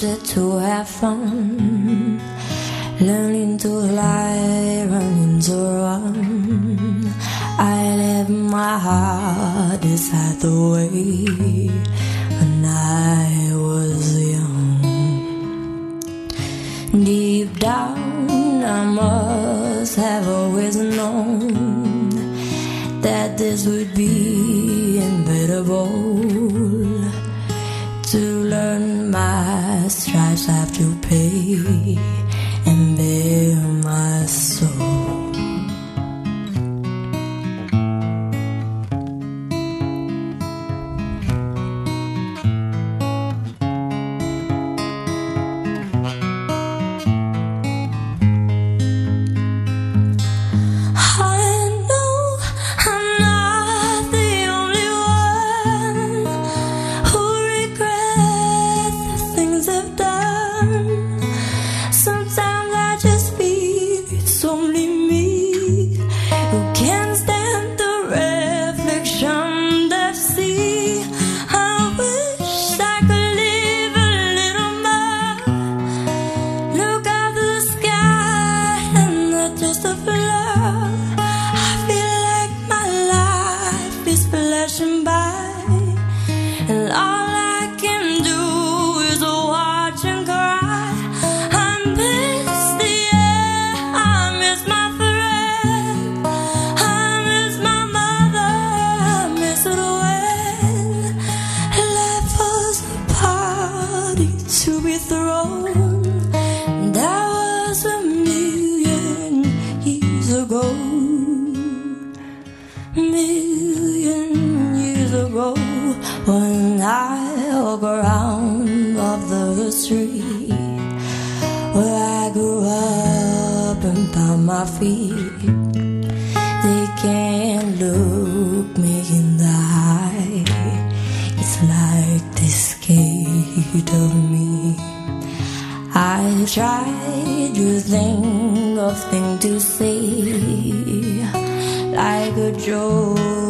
wanted to have fun, learning to fly, running to run. I left my heart inside the way when I was young. Deep down I must have always known that this would be inevitable. To learn my stripes I have to pay and bare my soul. Thing to say, like a joke.